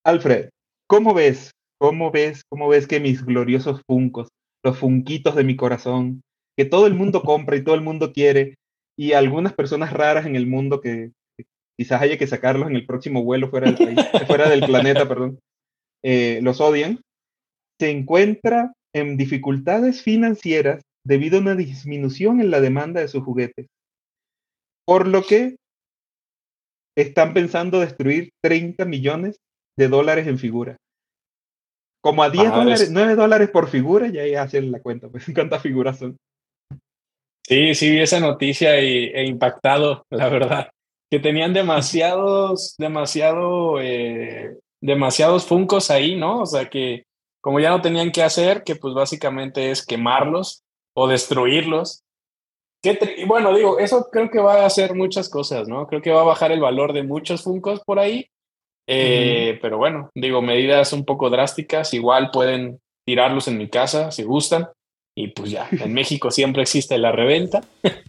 Alfred, ¿cómo ves? ¿Cómo ves que mis gloriosos Funkos, los funquitos de mi corazón, que todo el mundo compra y todo el mundo quiere, y algunas personas raras en el mundo que quizás haya que sacarlos en el próximo vuelo fuera del país, fuera del planeta, perdón, los odian, se encuentra en dificultades financieras debido a una disminución en la demanda de sus juguetes, por lo que están pensando destruir 30 millones de dólares en figuras. Como a 10 dólares, Madres. $9 por figura, ya ahí hacen la cuenta, pues cuántas figuras son. Sí, sí, vi esa noticia e impactado, la verdad. Que tenían demasiados Funkos ahí, ¿no? O sea que como ya no tenían qué hacer, que pues básicamente es quemarlos o destruirlos. Y bueno, digo, eso creo que va a hacer muchas cosas, ¿no? Creo que va a bajar el valor de muchos Funkos por ahí. Ujú. Pero bueno, digo, medidas un poco drásticas, igual pueden tirarlos en mi casa si gustan. Y pues ya, en México siempre existe la reventa.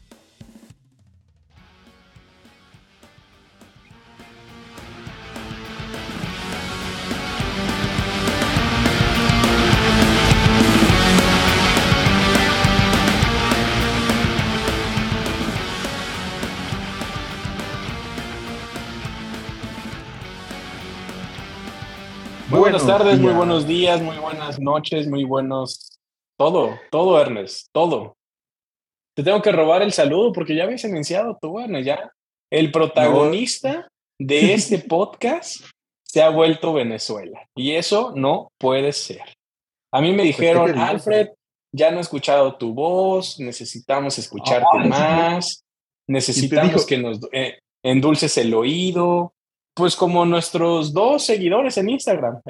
Muy buenas Buenos tardes, muy días. buenos días, muy buenas noches, muy buenos... todo, Ernest, todo. Te tengo que robar el saludo porque ya habías iniciado tú, Ernest, ya. El No, protagonista de este podcast se ha vuelto Venezuela y eso no puede ser. A mí me pues qué dijeron, te digo, pues. Alfred, ya no he escuchado tu voz, necesitamos escucharte Ay, sí. más, ¿Quién te necesitamos dijo? que nos endulces el oído, pues como nuestros 2 seguidores en Instagram.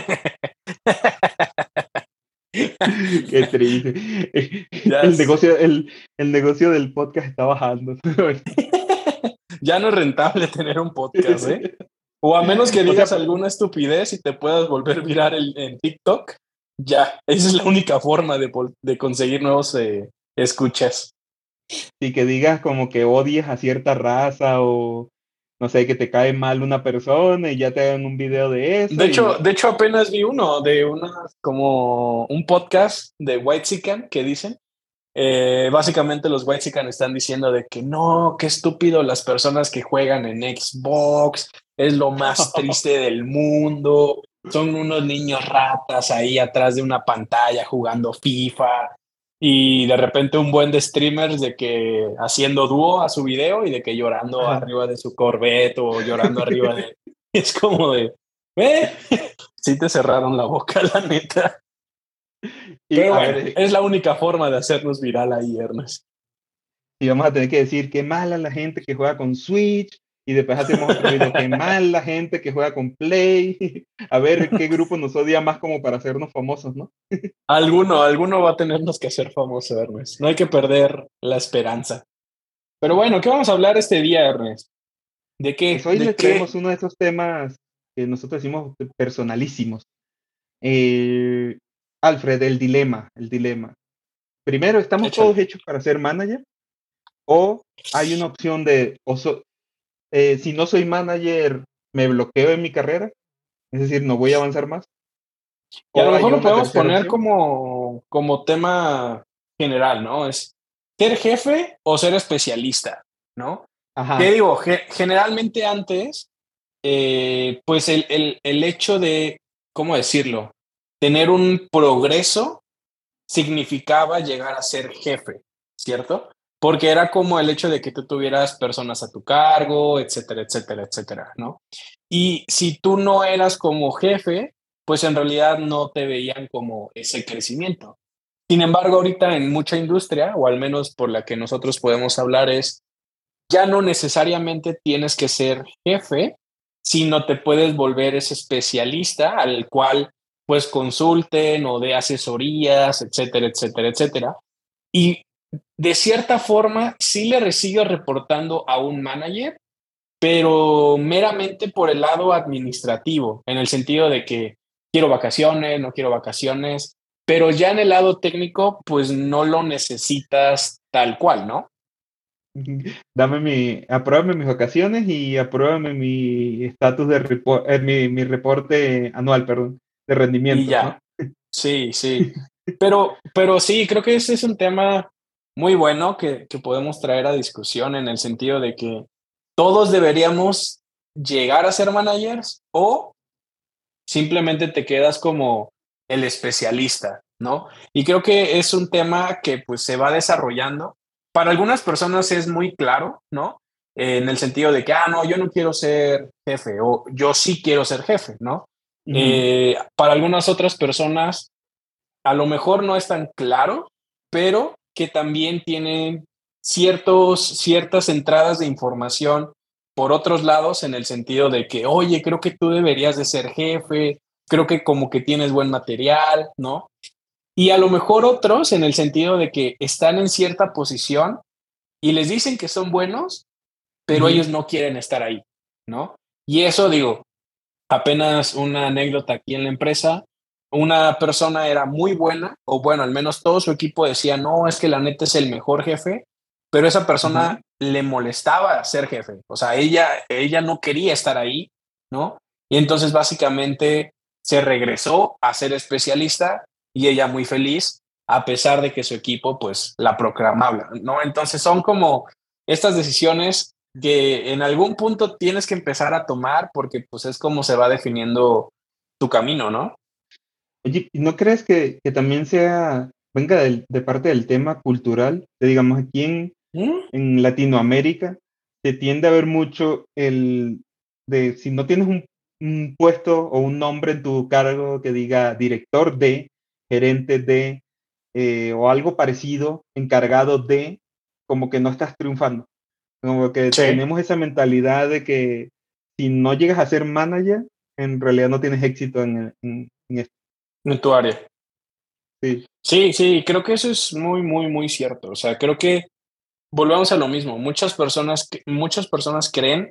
Qué triste. Ya, El negocio del podcast está bajando. ya no es rentable tener un podcast, ¿eh? O a menos que O sea, digas alguna estupidez y te puedas volver viral en TikTok, ya, esa es la única forma de conseguir nuevos escuchas. y que digas como que odias a cierta raza o no sé, que te cae mal una persona y ya te hagan un video de eso y De hecho apenas vi uno de como un podcast de Whitexican que dicen, básicamente los Whitexican están diciendo de que no, qué estúpido las personas que juegan en Xbox, es lo más triste del mundo, son unos niños ratas ahí atrás de una pantalla jugando FIFA y de repente un buen de streamers de que haciendo dúo a su video y de que llorando ajá. arriba de su Corvette o llorando arriba de... Es como de, ¿eh? Sí te cerraron la boca, la neta. Y Pero a bueno, ver, es la única forma de hacernos viral ahí, Ernest. y vamos a tener que decir qué mala la gente que juega con Switch y después hacemos otro video, qué mal la gente que juega con Play, a ver qué grupo nos odia más como para hacernos famosos, ¿no? Alguno va a tenernos que hacer famoso, Ernest. No hay que perder la esperanza. Pero bueno, ¿qué vamos a hablar este día, Ernest? ¿De Pues qué? hoy ¿De les traemos qué? uno de esos temas que nosotros decimos personalísimos. Eh, Alfred, el dilema. Primero, ¿estamos todos Échale. hechos para ser manager? ¿O hay una opción de, si no soy manager, me bloqueo en mi carrera? Es decir, no voy a avanzar más. Y a lo ¿O hay mejor lo una podemos tercera poner opción? como tema general, ¿no? Es ser jefe o ser especialista, ¿no? ¿Qué Ajá. digo? Generalmente antes, pues el hecho de, ¿cómo decirlo? Tener un progreso significaba llegar a ser jefe, ¿cierto? Porque era como el hecho de que tú tuvieras personas a tu cargo, etcétera, etcétera, etcétera, ¿no? Y si tú no eras como jefe, pues en realidad no te veían como ese crecimiento. Sin embargo, ahorita en mucha industria, o al menos por la que nosotros podemos hablar, es ya no necesariamente tienes que ser jefe, sino te puedes volver ese especialista al cual pues consulten o de asesorías, etcétera, etcétera, etcétera. Y de cierta forma sí le sigo reportando a un manager, pero meramente por el lado administrativo, en el sentido de que quiero vacaciones, no quiero vacaciones, pero ya en el lado técnico, pues no lo necesitas tal cual, ¿no? Apruébame mis vacaciones y apruébame mi estatus de mi reporte anual, perdón, de Y rendimiento, ¿no? ya. Sí, sí. Pero sí, creo que ese es un tema muy bueno que podemos traer a discusión en el sentido de que todos deberíamos llegar a ser managers o simplemente te quedas como el especialista, ¿no? Y creo que es un tema que pues se va desarrollando. Para algunas personas es muy claro, ¿no? En el sentido de que, no, yo no quiero ser jefe o yo sí quiero ser jefe, ¿no? Ujú, Para algunas otras personas a lo mejor no es tan claro, pero que también tienen ciertas entradas de información por otros lados en el sentido de que, oye, creo que tú deberías de ser jefe, creo que como que tienes buen material, ¿no? Y a lo mejor otros en el sentido de que están en cierta posición y les dicen que son buenos, pero ujú. ellos no quieren estar ahí, ¿no? Y eso digo, apenas una anécdota aquí en la empresa, una persona era muy buena, o bueno, al menos todo su equipo decía, no, es que la neta es el mejor jefe, pero esa Ajá. persona le molestaba ser jefe, o sea, ella no quería estar ahí, ¿no? Y entonces básicamente se regresó a ser especialista y ella muy feliz, a pesar de que su equipo pues la proclamaba, ¿no? Entonces son como estas decisiones que en algún punto tienes que empezar a tomar porque pues es como se va definiendo tu camino, ¿no? Oye, ¿y no crees que también venga de parte del tema cultural? Que digamos, aquí Mm, en Latinoamérica se tiende a ver mucho de si no tienes un puesto o un nombre en tu cargo que diga director de, gerente de, o algo parecido, encargado de, como que no estás triunfando. Como que sí, tenemos esa mentalidad de que si no llegas a ser manager, en realidad no tienes éxito en esto. en tu área. Sí. Sí, sí, creo que eso es muy, muy, muy cierto. O sea, creo que volvemos a lo mismo. Muchas personas creen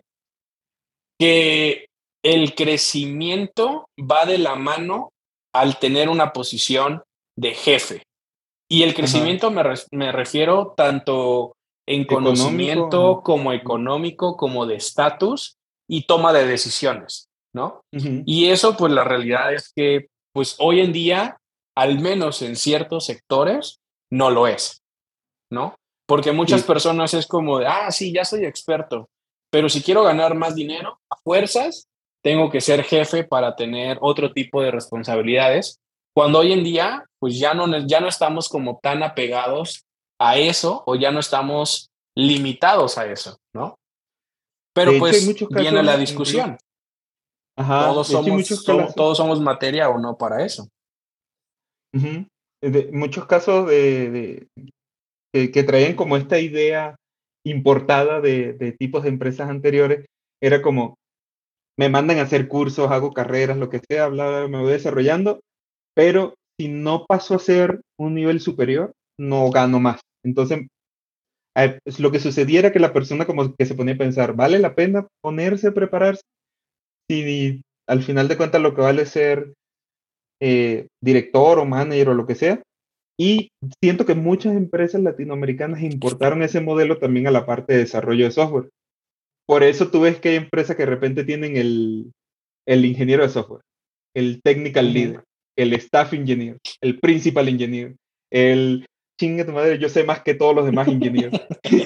que el crecimiento va de la mano al tener una posición de jefe. Y el Ajá. crecimiento me refiero tanto en Económico, ajá. conocimiento, como económico, como de estatus y toma de decisiones, ¿no? Ujú. Y eso, pues, la realidad es que, pues, hoy en día, al menos en ciertos sectores, no lo es, ¿no? Porque muchas Sí. personas es como de, sí, ya soy experto, pero si quiero ganar más dinero, a fuerzas, tengo que ser jefe para tener otro tipo de responsabilidades, cuando hoy en día, pues ya no estamos como tan apegados a eso o ya no estamos limitados a eso, ¿no? De Pero hecho, hay pues muchos viene la casos, incluso, discusión, ajá, de hecho, hay muchos casos, todos somos materia o no para eso. ujú, muchos casos que traían como esta idea importada de tipos de empresas anteriores, era como, me mandan a hacer cursos, hago carreras, lo que sea, bla, bla, me voy desarrollando, pero si no paso a ser un nivel superior, no gano más. Entonces, pues, lo que sucedía era que la persona como que se ponía a pensar, ¿vale la pena ponerse a prepararse? Si al final de cuentas lo que vale es ser director o manager o lo que sea. Y siento que muchas empresas latinoamericanas importaron ese modelo también a la parte de desarrollo de software. Por eso tú ves que hay empresas que de repente tienen el ingeniero de software, el technical Ujú. leader, el staff engineer, el principal engineer, el chinga tu madre, yo sé más que todos los demás ingenieros.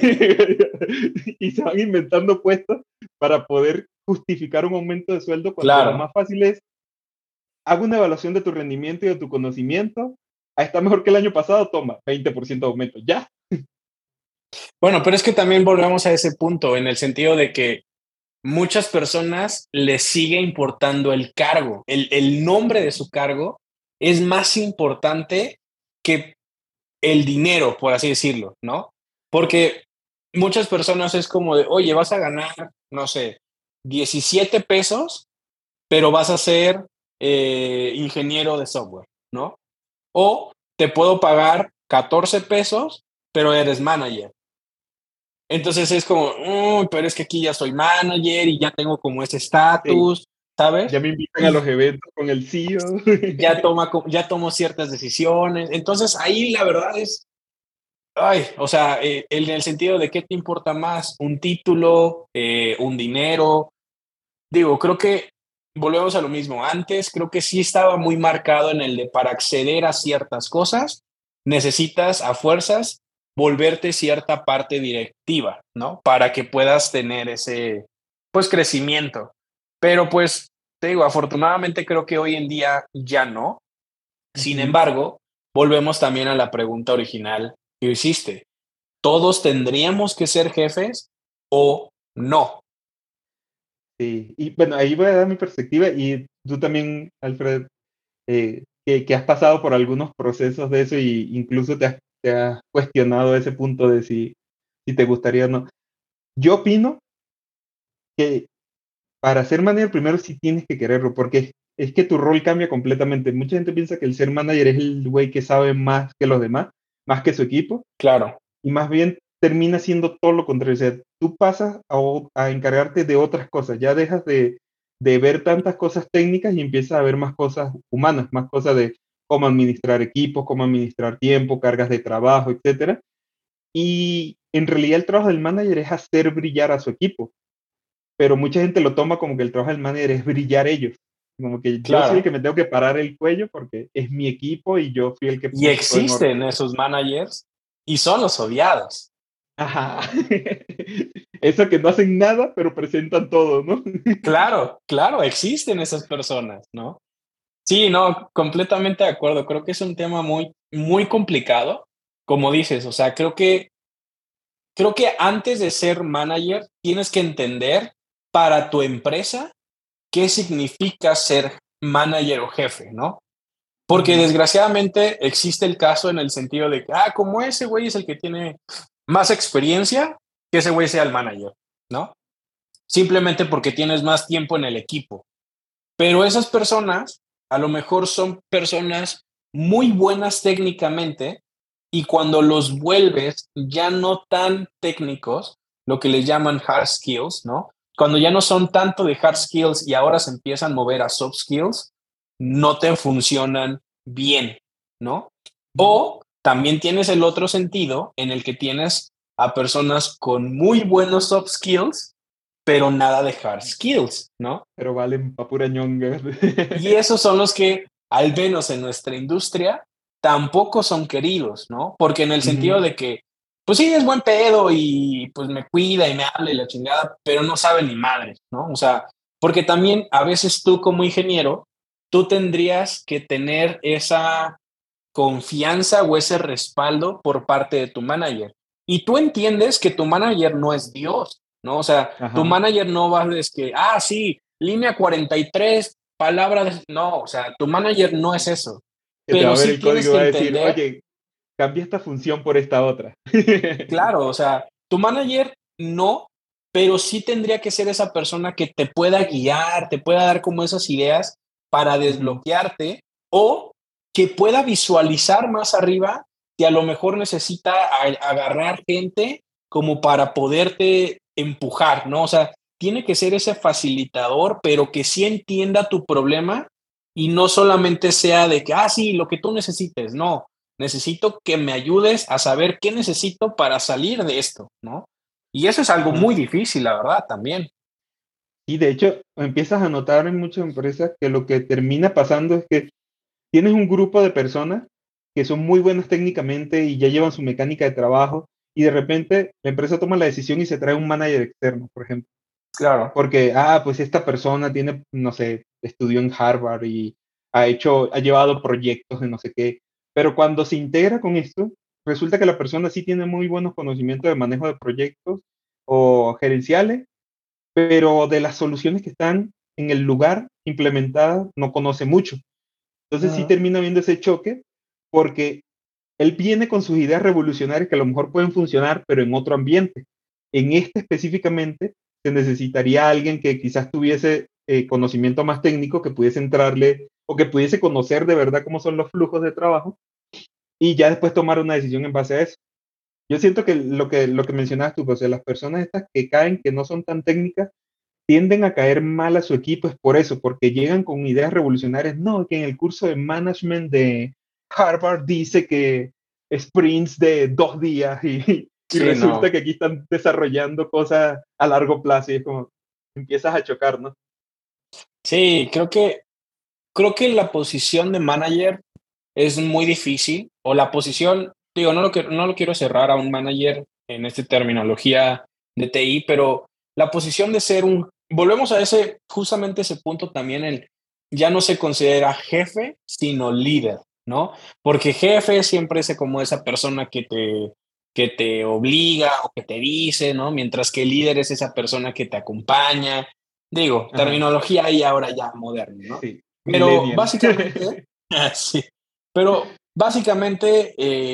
Y se van inventando puestos para poder justificar un aumento de sueldo cuando lo Claro. más fácil es hago una evaluación de tu rendimiento y de tu conocimiento. Está mejor que el año pasado, toma, 20% de aumento. Ya. Bueno, pero es que también volvemos a ese punto en el sentido de que muchas personas les sigue importando el cargo, el nombre de su cargo es más importante que el dinero, por así decirlo, ¿no? Porque muchas personas es como de, oye, vas a ganar, no sé, 17 pesos, pero vas a ser ingeniero de software, ¿no? O te puedo pagar 14 pesos, pero eres manager. Entonces es como, pero es que aquí ya soy manager y ya tengo como ese Sí, estatus, ¿sabes? ya me invitan a Y los eventos con el CEO. ya tomo ciertas decisiones. Entonces ahí la verdad es, Ay, o sea, en el sentido de qué te importa más, un título, un dinero. Digo, creo que volvemos a lo mismo. Antes creo que sí estaba muy marcado en el de para acceder a ciertas cosas, necesitas a fuerzas volverte cierta parte directiva, ¿no? Para que puedas tener ese, pues, crecimiento. Pero, pues, te digo, afortunadamente creo que hoy en día ya no. Sin Ujú. embargo, volvemos también a la pregunta original que hiciste. ¿Todos tendríamos que ser jefes o no? Sí, y bueno, ahí voy a dar mi perspectiva y tú también, Alfred, que has pasado por algunos procesos de eso y incluso te has cuestionado ese punto de si te gustaría o no. Yo opino que para ser manager primero sí tienes que quererlo, porque es que tu rol cambia completamente. Mucha gente piensa que el ser manager es el güey que sabe más que los demás, más que su equipo, Claro, y más bien termina siendo todo lo contrario. O sea, tú pasas a encargarte de otras cosas, ya dejas de ver tantas cosas técnicas y empiezas a ver más cosas humanas, más cosas de cómo administrar equipos, cómo administrar tiempo, cargas de trabajo, etcétera. Y en realidad el trabajo del manager es hacer brillar a su equipo, pero mucha gente lo toma como que el trabajo del manager es brillar ellos. Como que yo soy el que claro. me tengo que parar el cuello porque es mi equipo y yo fui el que Y puso todo en orden. existen esos managers y son los odiados. Ajá. Eso que no hacen nada, pero presentan todo, ¿no? Claro, claro, existen esas personas, ¿no? Sí, no, completamente de acuerdo. Creo que es un tema muy, muy complicado, como dices. O sea, creo que antes de ser manager tienes que entender para tu empresa qué significa ser manager o jefe, ¿no? Porque Ujú. desgraciadamente existe el caso en el sentido de que, como ese güey es el que tiene más experiencia, que ese güey sea el manager, ¿no? Simplemente porque tienes más tiempo en el equipo. Pero esas personas a lo mejor son personas muy buenas técnicamente y cuando los vuelves ya no tan técnicos, lo que les llaman hard skills, ¿no? Cuando ya no son tanto de hard skills y ahora se empiezan a mover a soft skills, no te funcionan bien, ¿no? O también tienes el otro sentido en el que tienes a personas con muy buenos soft skills, pero nada de hard skills, ¿no? Pero valen pa' pura ñonga. Y esos son los que, al menos en nuestra industria, tampoco son queridos, ¿no? Porque en el sentido Ujú. de que, pues sí, es buen pedo y pues me cuida y me habla y la chingada, pero no sabe ni madre, ¿no? O sea, porque también a veces tú como ingeniero, tú tendrías que tener esa confianza o ese respaldo por parte de tu manager. Y tú entiendes que tu manager no es Dios, ¿no? O sea, tu Ajá. manager no va a decir que, sí, línea 43, palabras, no, o sea, tu manager no es eso. Que te va Pero a ver sí el tienes código y que va a decir, entender, oye, cambia esta función por esta otra. claro, o sea, tu manager no, pero sí tendría que ser esa persona que te pueda guiar, te pueda dar como esas ideas para Ujú. desbloquearte o que pueda visualizar más arriba que a lo mejor necesita agarrar gente como para poderte empujar, ¿no? O sea, tiene que ser ese facilitador, pero que sí entienda tu problema y no solamente sea de que, sí, lo que tú necesites, no, necesito que me ayudes a saber qué necesito para salir de esto, ¿no? Y eso es algo Ajá. muy difícil, la verdad, también. Y de hecho, empiezas a notar en muchas empresas que lo que termina pasando es que tienes un grupo de personas que son muy buenas técnicamente y ya llevan su mecánica de trabajo y de repente la empresa toma la decisión y se trae un manager externo, por ejemplo. Claro. Porque, pues esta persona tiene, no sé, estudió en Harvard y ha llevado proyectos de no sé qué. Pero cuando se integra con esto, resulta que la persona sí tiene muy buenos conocimientos de manejo de proyectos o gerenciales, pero de las soluciones que están en el lugar implementadas no conoce mucho. Entonces sí Ujú. termina viendo ese choque porque él viene con sus ideas revolucionarias que a lo mejor pueden funcionar, pero en otro ambiente. En este específicamente se necesitaría alguien que quizás tuviese conocimiento más técnico, que pudiese entrarle o que pudiese conocer de verdad cómo son los flujos de trabajo y ya después tomar una decisión en base a eso. Yo siento que lo que mencionabas tú, José, las personas estas que caen, que no son tan técnicas, tienden a caer mal a su equipo, es por eso, porque llegan con ideas revolucionarias. No, que en el curso de management de Harvard dice que sprints de 2 días y Sí, resulta no. que aquí están desarrollando cosas a largo plazo y es como, empiezas a chocar, ¿no? Sí, creo que la posición de manager es muy difícil, o la posición, digo, no lo quiero cerrar a un manager en esta terminología de TI, pero la posición de ser volvemos a justamente ese punto también, ya no se considera jefe, sino líder, ¿no? Porque jefe siempre es como esa persona que te obliga o que te dice, ¿no? Mientras que líder es esa persona que te acompaña. Digo, Ajá, terminología ahí ahora ya moderna, ¿no? sí, Pero millennial. básicamente, sí, pero básicamente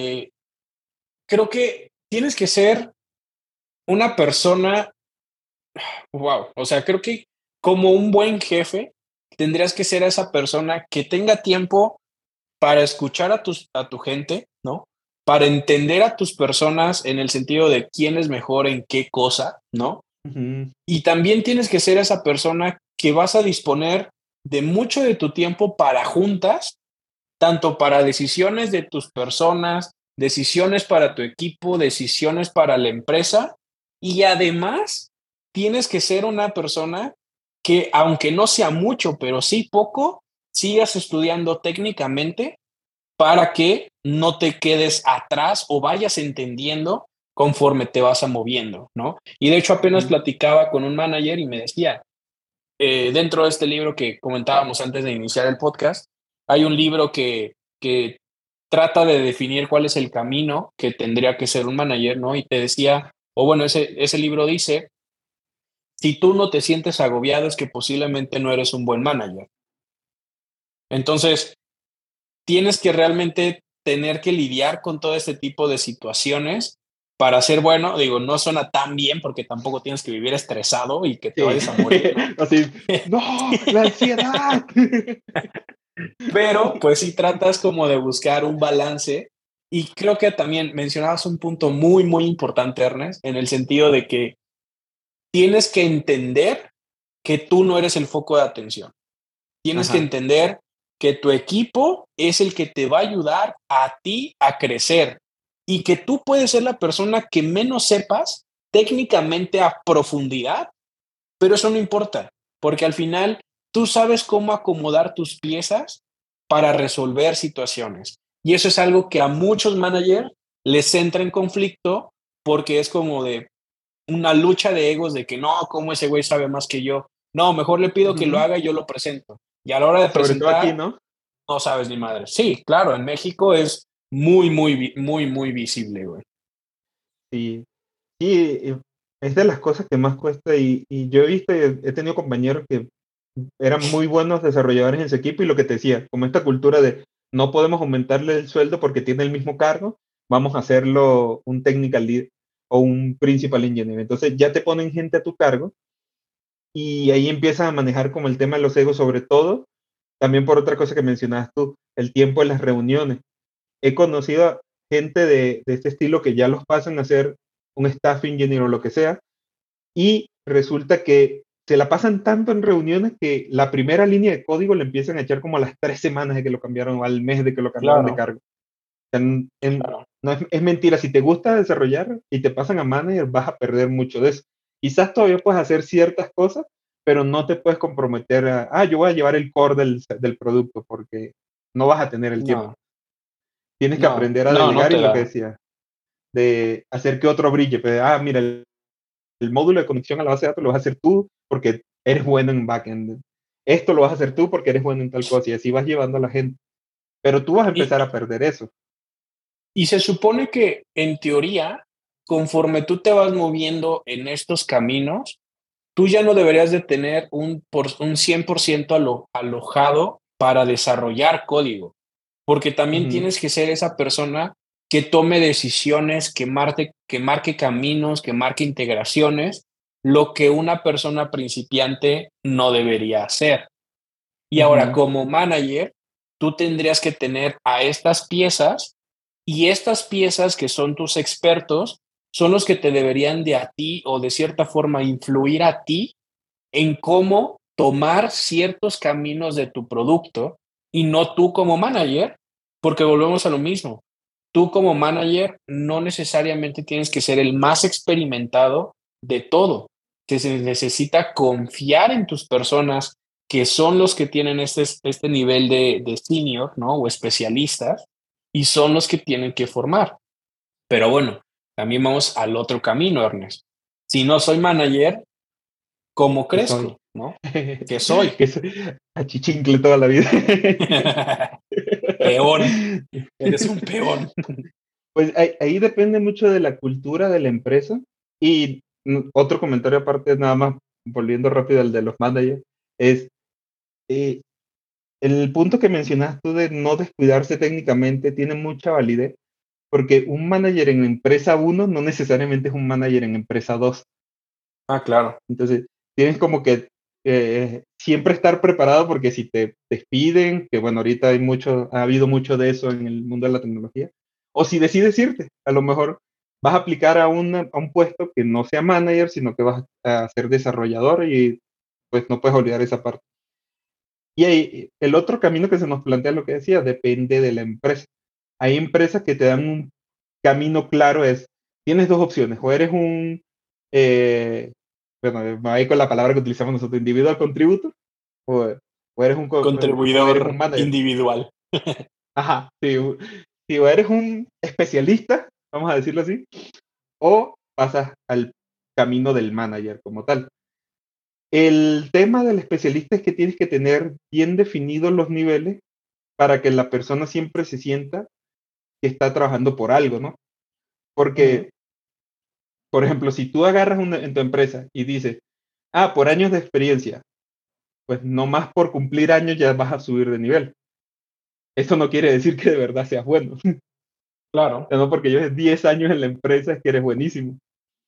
creo que tienes que ser una persona, wow, o sea, creo que como un buen jefe tendrías que ser esa persona que tenga tiempo para escuchar a tu gente, ¿no? Para entender a tus personas en el sentido de quién es mejor en qué cosa, ¿no? Ujú, Y también tienes que ser esa persona que vas a disponer de mucho de tu tiempo para juntas, tanto para decisiones de tus personas, decisiones para tu equipo, decisiones para la empresa, y además tienes que ser una persona que, aunque no sea mucho, pero sí poco, sigas estudiando técnicamente para que no te quedes atrás o vayas entendiendo conforme te vas a moviendo, ¿no? Y de hecho apenas ujú. platicaba con un manager y me decía, dentro de este libro que comentábamos antes de iniciar el podcast, hay un libro que trata de definir cuál es el camino que tendría que ser un manager, ¿no? Y te decía, o bueno, ese libro dice, si tú no te sientes agobiado es que posiblemente no eres un buen manager. Entonces, tienes que realmente tener que lidiar con todo este tipo de situaciones para ser bueno. Digo, no suena tan bien porque tampoco tienes que vivir estresado y que te Sí, vayas a morir, ¿no? así, no, la ansiedad. Pero pues sí tratas como de buscar un balance y creo que también mencionabas un punto muy, muy importante, Ernest, en el sentido de que tienes que entender que tú no eres el foco de atención. Tienes que Ajá, entender que tu equipo es el que te va a ayudar a ti a crecer y que tú puedes ser la persona que menos sepas técnicamente a profundidad, pero eso no importa, porque al final tú sabes cómo acomodar tus piezas para resolver situaciones. Y eso es algo que a muchos managers les entra en conflicto porque es como de una lucha de egos de que no, ¿cómo ese güey sabe más que yo? No, mejor le pido que lo ujú. haga y yo lo presento. Y a la hora de Sobre todo aquí, presentar, ¿no? no sabes ni madre. Sí, claro, en México es muy, muy, muy, muy visible, güey. Sí, sí, es de las cosas que más cuesta y yo he visto, he tenido compañeros que eran muy buenos desarrolladores en su equipo y lo que te decía, como esta cultura de no podemos aumentarle el sueldo porque tiene el mismo cargo, vamos a hacerlo un technical lead o un principal engineer. Entonces ya te ponen gente a tu cargo y ahí empiezas a manejar como el tema de los egos, sobre todo, también por otra cosa que mencionabas tú, el tiempo de las reuniones. He conocido a gente de este estilo que ya los pasan a hacer un staff engineer o lo que sea, y resulta que se la pasan tanto en reuniones que la primera línea de código le empiezan a echar como a las 3 semanas de que lo cambiaron o al mes de que lo cambiaron de Claro, cargo. O sea, claro. no es mentira, si te gusta desarrollar y te pasan a manager, vas a perder mucho de eso. Quizás todavía puedes hacer ciertas cosas, pero no te puedes comprometer yo voy a llevar el core del producto porque no vas a tener el tiempo. No, Tienes que no, aprender a no, no delegar y te lo que da. decía, de hacer que otro brille. Pero, mira, el módulo de conexión a la base de datos lo vas a hacer tú porque eres bueno en backend. Esto lo vas a hacer tú porque eres bueno en tal cosa y así vas llevando a la gente. Pero tú vas a Y, empezar a perder eso. y se supone que, en teoría, conforme tú te vas moviendo en estos caminos, tú ya no deberías de tener un 100% alojado para desarrollar código, porque también Ujú, tienes que ser esa persona que tome decisiones, que marque caminos, que marque integraciones, lo que una persona principiante no debería hacer. Y ahora, ujú, como manager, tú tendrías que tener a estas piezas y estas piezas que son tus expertos son los que te deberían de a ti o de cierta forma influir a ti en cómo tomar ciertos caminos de tu producto y no tú como manager, porque volvemos a lo mismo. tú como manager no necesariamente tienes que ser el más experimentado de todo. Se necesita confiar en tus personas que son los que tienen este nivel de senior, ¿no? O especialistas, y son los que tienen que formar. Pero bueno, también vamos al otro camino, Ernest. Si no soy manager, ¿cómo Que soy. crezco? ¿No? ¿Qué soy? Que soy achichincle toda la vida. Peón, eres un peón. Pues ahí depende mucho de la cultura de la empresa. Y otro comentario aparte, nada más volviendo rápido al de los managers, es eh, el punto que mencionas tú de no descuidarse técnicamente tiene mucha validez, porque un manager en empresa uno no necesariamente es un manager en empresa 2. Ah, claro. Entonces, tienes como que siempre estar preparado porque si te despiden, que bueno, ahorita ha habido mucho de eso en el mundo de la tecnología, o si decides irte, a lo mejor vas a aplicar a un puesto que no sea manager, sino que vas a ser desarrollador y pues no puedes olvidar esa parte. Y ahí, el otro camino que se nos plantea, lo que decía, depende de la empresa. Hay empresas que te dan un camino claro, tienes dos opciones, o eres eh, bueno, ahí con la palabra que utilizamos nosotros, individual contributor, o, o eres o eres un Contribuidor manager. individual. Ajá, sí, sí, o eres un especialista, vamos a decirlo así, o pasas al camino del manager como tal. El tema del especialista es que tienes que tener bien definidos los niveles para que la persona siempre se sienta que está trabajando por algo, ¿no? Ujú. Porque, por ejemplo, si tú agarras en tu empresa y dices, por años de experiencia, pues no más por cumplir años ya vas a subir de nivel. Eso no quiere decir que de verdad seas bueno. Claro. No porque lleves 10 años en la empresa es que eres buenísimo.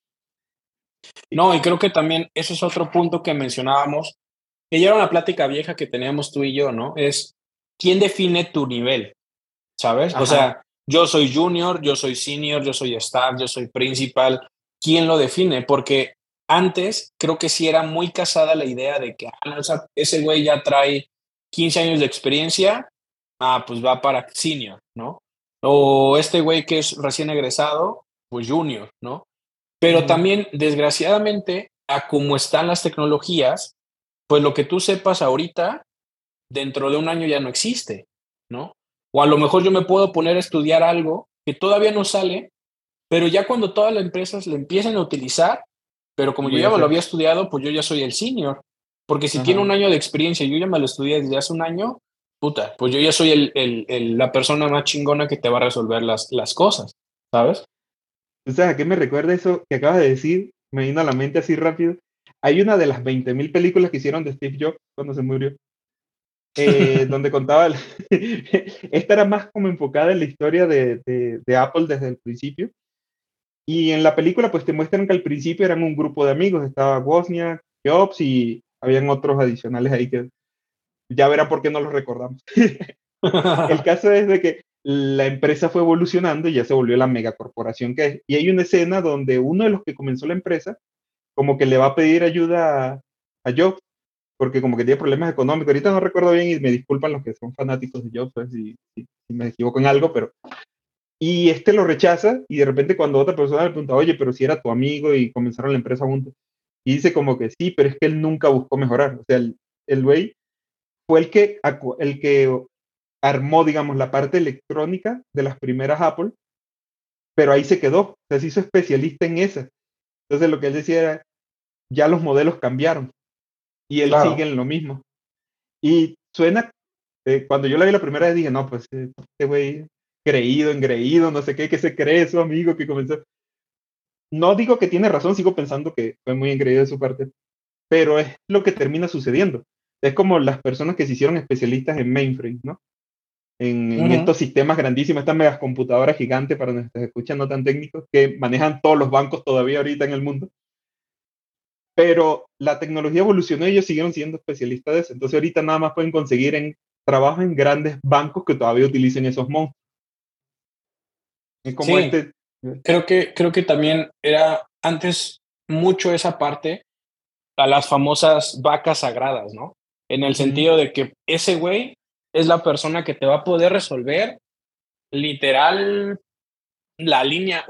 No, y creo que también ese es otro punto que mencionábamos, que ya era una plática vieja que teníamos tú y yo, ¿no? Es, ¿quién define tu nivel? ¿Sabes? O Ajá, sea, yo soy junior, yo soy senior, yo soy staff, yo soy principal. ¿Quién lo define? Porque antes creo que sí era muy casada la idea de que no, ese güey ya trae 15 años de experiencia, pues va para senior, ¿no? O este güey que es recién egresado, pues junior, ¿no? Pero ujú, también, desgraciadamente, a cómo están las tecnologías, pues lo que tú sepas ahorita, dentro de un año ya no existe, ¿no? O a lo mejor yo me puedo poner a estudiar algo que todavía no sale, pero ya cuando todas las empresas lo empiecen a utilizar, pero como yo voy ya a me lo hacer. había estudiado, pues yo ya soy el senior. Porque si tiene Ajá. un año de experiencia y yo ya me lo estudié desde hace un año, puta, pues yo ya soy la persona más chingona que te va a resolver las cosas, ¿sabes? O sea, ¿a qué me recuerda eso que acabas de decir? Me vino a la mente así rápido. Hay una de las 20.000 películas que hicieron de Steve Jobs cuando se murió, donde contaba, esta era más como enfocada en la historia de Apple desde el principio. Y en la película pues te muestran que al principio eran un grupo de amigos, estaba Wozniak, Jobs y habían otros adicionales ahí que ya verán por qué no los recordamos. El caso es de que la empresa fue evolucionando y ya se volvió la megacorporación que es. Y hay una escena donde uno de los que comenzó la empresa como que le va a pedir ayuda a Jobs, porque como que tiene problemas económicos. Ahorita no recuerdo bien y me disculpan los que son fanáticos de Jobs, pues, si me equivoco en algo, pero... Y este lo rechaza y de repente cuando otra persona le pregunta, oye, pero si era tu amigo y comenzaron la empresa juntos, y dice como que sí, pero es que él nunca buscó mejorar. O sea, el güey fue el que armó, digamos, la parte electrónica de las primeras Apple, pero ahí se quedó. O sea, se hizo especialista en esa. Entonces lo que él decía era, ya los modelos cambiaron y él sigue Claro. en lo mismo. Y suena, cuando yo la vi la primera vez dije, no, pues este güey creído, engreído, no sé qué, que se cree su amigo que comenzó. No digo que tiene razón, sigo pensando que fue muy engreído de su parte, pero es lo que termina sucediendo. Es como las personas que se hicieron especialistas en mainframe, ¿no? En Ujú. estos sistemas grandísimos, estas megas computadoras gigantes para nuestros escuchas no tan técnicos, que manejan todos los bancos todavía ahorita en el mundo. Pero la tecnología evolucionó y ellos siguieron siendo especialistas de eso. Entonces ahorita nada más pueden conseguir trabajo en grandes bancos que todavía utilicen esos monstruos. Es como Sí, este. creo que también era antes mucho esa parte a las famosas vacas sagradas, ¿no? En el Ujú, sentido de que ese güey es la persona que te va a poder resolver literal, la línea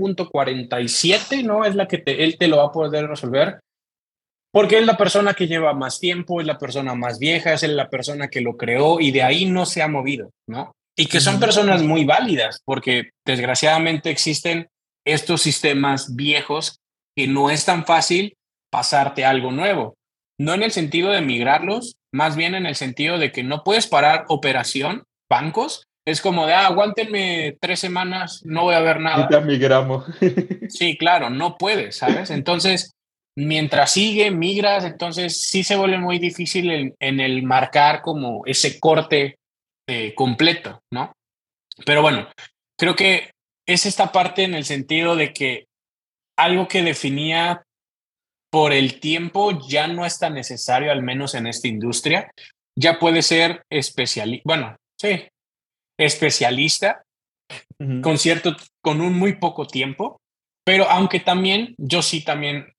1.47, ¿no? Es la que él te lo va a poder resolver, porque es la persona que lleva más tiempo, es la persona más vieja, es la persona que lo creó y de ahí no se ha movido, ¿no? Y que son Ujú. personas muy válidas, porque desgraciadamente existen estos sistemas viejos que no es tan fácil pasarte a algo nuevo. No en el sentido de migrarlos, más bien en el sentido de que no puedes parar operación, bancos. Es como de, aguántenme 3 semanas, no voy a ver nada. Ahorita migramos. Sí, claro, no puedes, ¿sabes? Entonces, mientras sigue, migras, entonces sí se vuelve muy difícil en el marcar como ese corte completo, ¿no? Pero bueno, creo que es esta parte en el sentido de que algo que definía por el tiempo ya no es tan necesario, al menos en esta industria. Ya puede ser especialista, bueno, sí, especialista Ujú. con cierto, con un muy poco tiempo, pero aunque también, yo sí también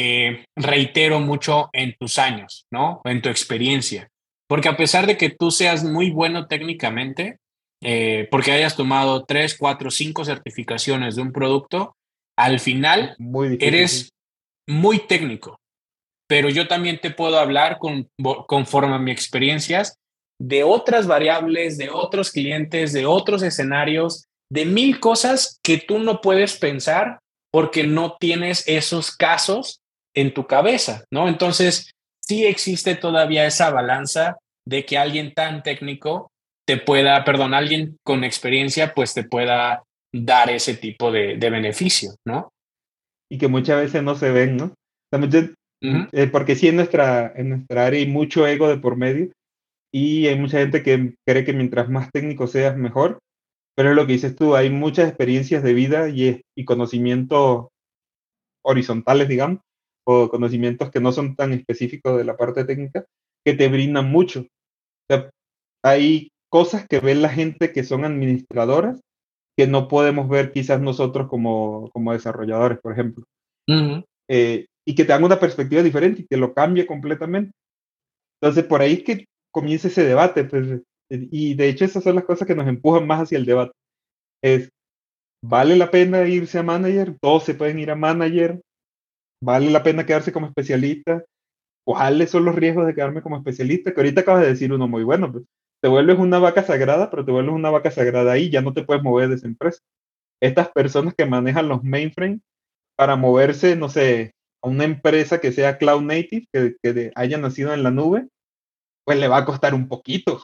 reitero mucho en tus años, ¿no? En tu experiencia, porque a pesar de que tú seas muy bueno técnicamente, porque hayas tomado 3, 4, 5 certificaciones de un producto, al final Muy difícil, sí. eres muy técnico, pero yo también te puedo hablar conforme a mis experiencias de otras variables, de otros clientes, de otros escenarios, de mil cosas que tú no puedes pensar porque no tienes esos casos en tu cabeza, ¿no? Entonces, sí existe todavía esa balanza de que alguien tan técnico te pueda, perdón, alguien con experiencia, pues te pueda dar ese tipo de beneficio, ¿no? Y que muchas veces no se ven, ¿no? También, Ujú, porque sí en nuestra área hay mucho ego de por medio y hay mucha gente que cree que mientras más técnico seas, mejor. Pero es lo que dices tú, hay muchas experiencias de vida y conocimientos horizontales, digamos, o conocimientos que no son tan específicos de la parte técnica, que te brindan mucho. O sea, hay cosas que ve la gente que son administradoras que no podemos ver quizás nosotros como desarrolladores, por ejemplo, ujú. y que te dan una perspectiva diferente y que lo cambie completamente. Entonces, por ahí es que comienza ese debate, pues, y de hecho esas son las cosas que nos empujan más hacia el debate. Es, ¿vale la pena irse a manager? Todos se pueden ir a manager. ¿Vale la pena quedarse como especialista? ¿Cuáles son los riesgos de quedarme como especialista? Que ahorita acabas de decir uno muy bueno, pues, te vuelves una vaca sagrada, pero te vuelves una vaca sagrada ahí, ya no te puedes mover de esa empresa. Estas personas que manejan los mainframes para moverse, no sé, a una empresa que sea cloud native, que haya nacido en la nube, pues le va a costar un poquito.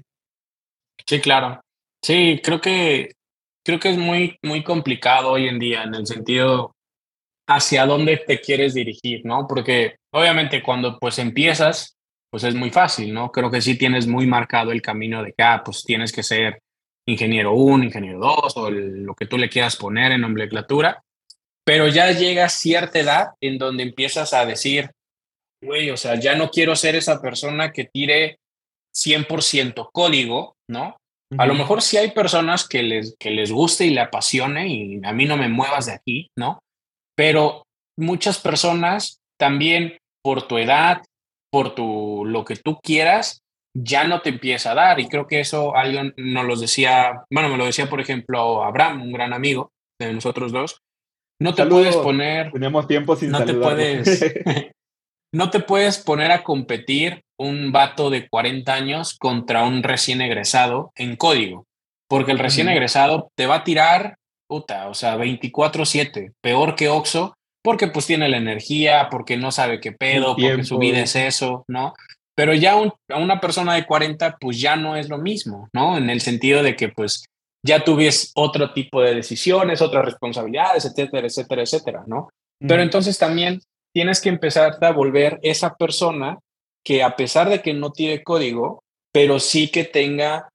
Sí, claro. Sí, creo que es muy, muy complicado hoy en día en el sentido hacia dónde te quieres dirigir, ¿no? Porque obviamente cuando pues empiezas, pues es muy fácil, ¿no? Creo que sí tienes muy marcado el camino de que, pues tienes que ser ingeniero uno, ingeniero 2 o lo que tú le quieras poner en nomenclatura, pero ya llega cierta edad en donde empiezas a decir, güey, o sea, ya no quiero ser esa persona que tire 100% código, ¿no? A lo Ujú. mejor sí hay personas que les guste y le apasione y a mí no me muevas de aquí, ¿no? Pero muchas personas también por tu edad, por lo que tú quieras, ya no te empieza a dar. Y creo que eso alguien nos lo decía, bueno, me lo decía, por ejemplo, Abraham, un gran amigo de nosotros dos. No te puedes Saludos, poner, teníamos tiempo sin no te saludarlo. puedes, no te puedes poner a competir un vato de 40 años contra un recién egresado en código, porque el recién Ujú. egresado te va a tirar, puta, o sea, 24/7, peor que Oxxo, porque pues tiene la energía, porque no sabe qué El pedo, porque su vida tiempo. es eso, ¿no? Pero ya a una persona de 40, pues ya no es lo mismo, ¿no? En el sentido de que pues ya tuvies otro tipo de decisiones, otras responsabilidades, etcétera, etcétera, etcétera, ¿no? Pero Ujú. entonces también tienes que empezar a volver esa persona que a pesar de que no tiene código, pero sí que tenga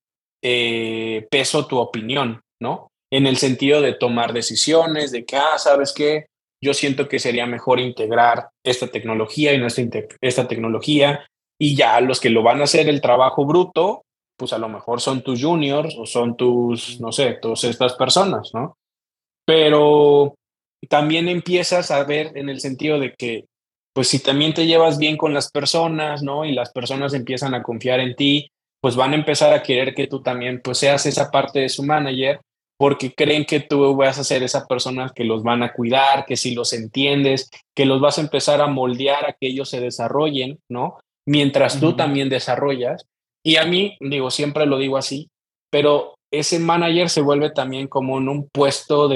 peso tu opinión, ¿no? En el sentido de tomar decisiones, de que, ¿sabes qué? Yo siento que sería mejor integrar esta tecnología y no esta tecnología, y ya los que lo van a hacer el trabajo bruto, pues a lo mejor son tus juniors o son tus, no sé, todas estas personas, ¿no? Pero también empiezas a ver en el sentido de que, pues si también te llevas bien con las personas, ¿no? Y las personas empiezan a confiar en ti, pues van a empezar a querer que tú también, pues seas esa parte de su manager porque creen que tú vas a ser esa persona que los van a cuidar, que si los entiendes, que los vas a empezar a moldear a que ellos se desarrollen, ¿no? Mientras tú Ujú. también desarrollas. Y a mí, digo, siempre lo digo así, pero ese manager se vuelve también como en un puesto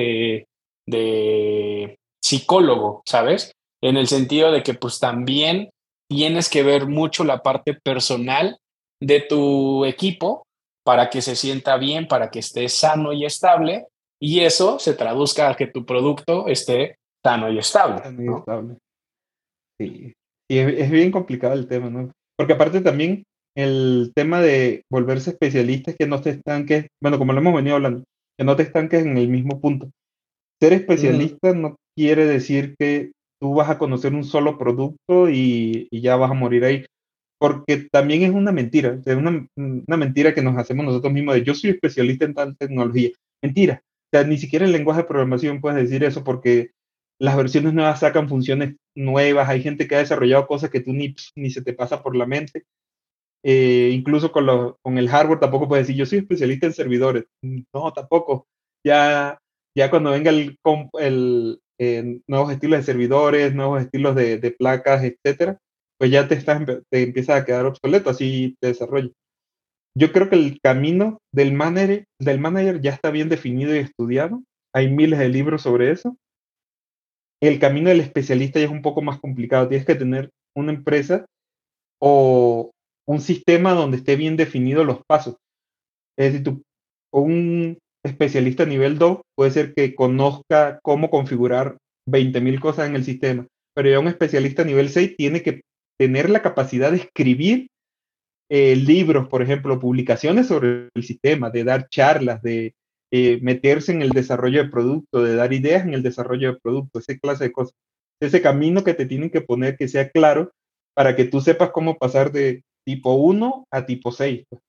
de psicólogo, ¿sabes? En el sentido de que pues también tienes que ver mucho la parte personal de tu equipo para que se sienta bien, para que esté sano y estable, y eso se traduzca a que tu producto esté sano y estable, Está muy ¿no? estable. Sí. Y es bien complicado el tema, ¿no? Porque aparte también el tema de volverse especialista es que no te estanques, bueno, como lo hemos venido hablando, que no te estanques en el mismo punto. Ser Ujú. especialista no quiere decir que tú vas a conocer un solo producto y ya vas a morir ahí, porque también es una mentira, o sea, una mentira que nos hacemos nosotros mismos de yo soy especialista en tal tecnología. Mentira. O sea, ni siquiera el lenguaje de programación puedes decir eso porque las versiones nuevas sacan funciones nuevas, hay gente que ha desarrollado cosas que tú ni se te pasa por la mente. Incluso con el hardware tampoco puedes decir yo soy especialista en servidores. No, tampoco. Ya, ya cuando venga nuevos estilos de servidores, nuevos estilos de placas, etcétera, pues ya te empieza a quedar obsoleto, así te desarrollo. Yo creo que el camino del manager ya está bien definido y estudiado. Hay miles de libros sobre eso. El camino del especialista ya es un poco más complicado. Tienes que tener una empresa o un sistema donde esté bien definidos los pasos. Es decir, un especialista nivel 2 puede ser que conozca cómo configurar 20.000 cosas en el sistema, pero ya un especialista nivel 6 tiene que tener la capacidad de escribir libros, por ejemplo, publicaciones sobre el sistema, de dar charlas, de meterse en el desarrollo de producto, de dar ideas en el desarrollo de producto, esa clase de cosas. Ese camino que te tienen que poner que sea claro para que tú sepas cómo pasar de tipo 1 a tipo 6, pues,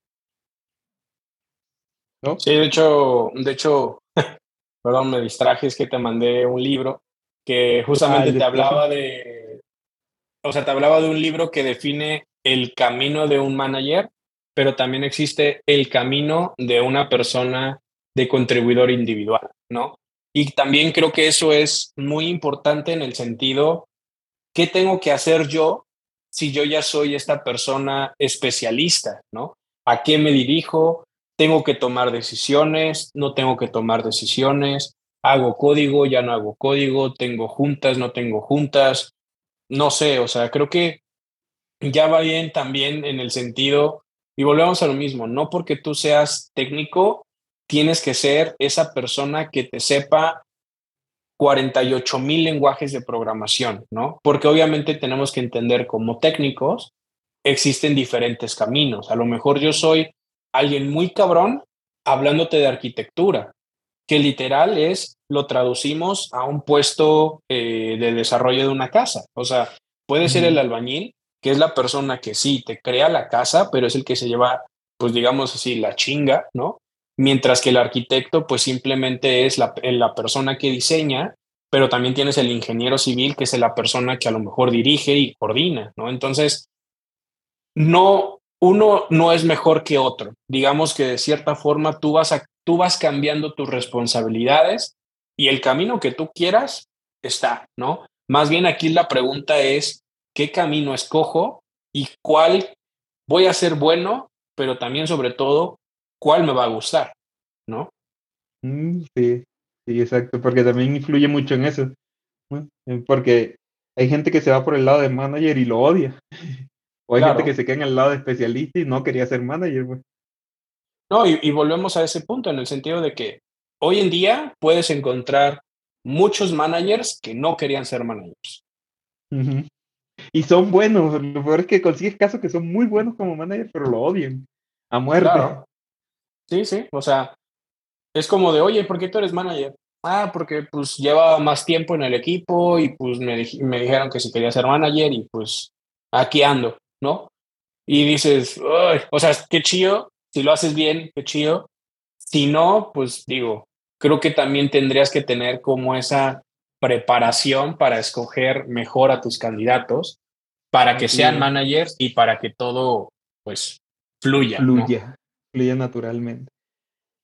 ¿no? Sí, de hecho, perdón, me distraje, es que te mandé un libro que Ah, justamente el de te Scrum. hablaba o sea, te hablaba de un libro que define el camino de un manager, pero también existe el camino de una persona de contribuidor individual, ¿no? Y también creo que eso es muy importante en el sentido, ¿qué tengo que hacer yo si yo ya soy esta persona especialista, ¿no? ¿A qué me dirijo? ¿Tengo que tomar decisiones? ¿No tengo que tomar decisiones? ¿Hago código? ¿Ya no hago código? ¿Tengo juntas? ¿No tengo juntas? No sé, o sea, creo que ya va bien también en el sentido, y volvemos a lo mismo, no porque tú seas técnico, tienes que ser esa persona que te sepa 48,000 lenguajes de programación, ¿no? Porque obviamente tenemos que entender como técnicos, existen diferentes caminos. A lo mejor yo soy alguien muy cabrón hablándote de arquitectura, que literal es, lo traducimos a un puesto de desarrollo de una casa. O sea, puede ser el Ujú. albañil, que es la persona que sí te crea la casa, pero es el que se lleva, pues digamos así, la chinga, ¿no? Mientras que el arquitecto, pues simplemente es la persona que diseña, pero también tienes el ingeniero civil, que es la persona que a lo mejor dirige y coordina, ¿no? Entonces, no, uno no es mejor que otro. Digamos que de cierta forma tú vas cambiando tus responsabilidades y el camino que tú quieras está, ¿no? Más bien aquí la pregunta es, ¿qué camino escojo y cuál voy a ser bueno, pero también sobre todo, cuál me va a gustar, ¿no? Sí, sí, exacto, porque también influye mucho en eso, ¿no? Porque hay gente que se va por el lado de manager y lo odia, o hay gente que Claro. se queda en el lado de especialista y no quería ser manager, pues. No, y volvemos a ese punto en el sentido de que hoy en día puedes encontrar muchos managers que no querían ser managers. Ujú. Y son buenos, lo peor es que consigues casos que son muy buenos como manager, pero lo odian a muerte. Claro, sí, sí. O sea, es como de, oye, ¿por qué tú eres manager? Ah, porque pues lleva más tiempo en el equipo y pues me dijeron que si quería ser manager y pues aquí ando, ¿no? Y dices, "Ay", o sea, qué chido, si lo haces bien, qué chido. Si no, pues digo, creo que también tendrías que tener como esa preparación para escoger mejor a tus candidatos, para que Así sean es, managers y para que todo, pues, fluya, ¿no? fluya naturalmente.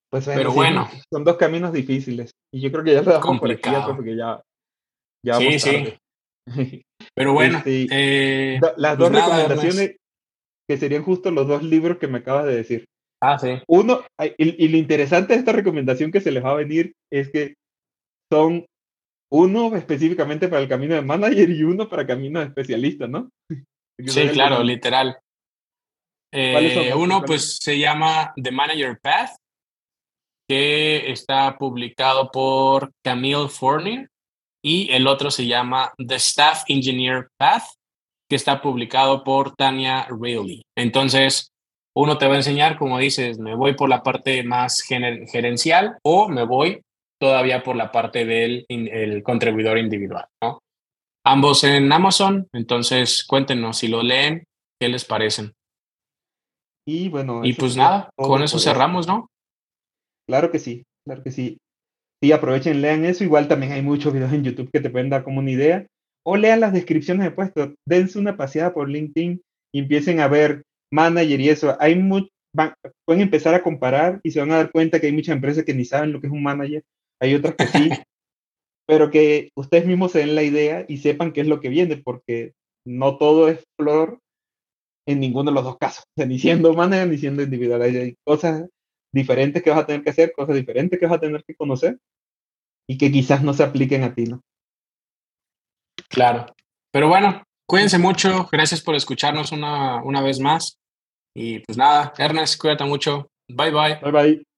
Pues bueno, Pero sí, bueno, son dos caminos difíciles. Y yo creo que ya lo dejamos por aquí, complicado. porque ya Sí, vamos sí. tarde. Pero bueno, Este, las pues dos nada, Ernest. recomendaciones que serían justo los dos libros que me acabas de decir. Ah, sí. Uno, y lo interesante de esta recomendación que se les va a venir es que son uno específicamente para el camino de manager y uno para camino de especialista, ¿no? Que Sí, sería el claro, segundo. literal. ¿Cuáles son estos? Uno, pues se llama The Manager Path, que está publicado por Camille Fournier, y el otro se llama The Staff Engineer Path, que está publicado por Tanya Reilly. Entonces, uno te va a enseñar, como dices, me voy por la parte más gerencial o me voy todavía por la parte del el contribuidor individual, ¿no? Ambos en Amazon, entonces cuéntenos si lo leen, qué les parecen. Y bueno, Y eso pues sería nada, con todo eso por esto. cerramos, ¿no? Claro que sí, claro que sí. Sí, aprovechen, lean eso. Igual también hay muchos videos en YouTube que te pueden dar como una idea. O lean las descripciones de puestos. Dense una paseada por LinkedIn y empiecen a ver manager y eso. Pueden empezar a comparar y se van a dar cuenta que hay muchas empresas que ni saben lo que es un manager. Hay otras que sí, pero que ustedes mismos se den la idea y sepan qué es lo que viene, porque no todo es flor en ninguno de los dos casos. O sea, ni siendo manager ni siendo individual. Hay cosas diferentes que vas a tener que hacer, cosas diferentes que vas a tener que conocer y que quizás no se apliquen a ti, ¿no? Claro. Pero bueno, cuídense mucho. Gracias por escucharnos una vez más. Y pues nada, Ernest, cuídate mucho. Bye bye. Bye bye.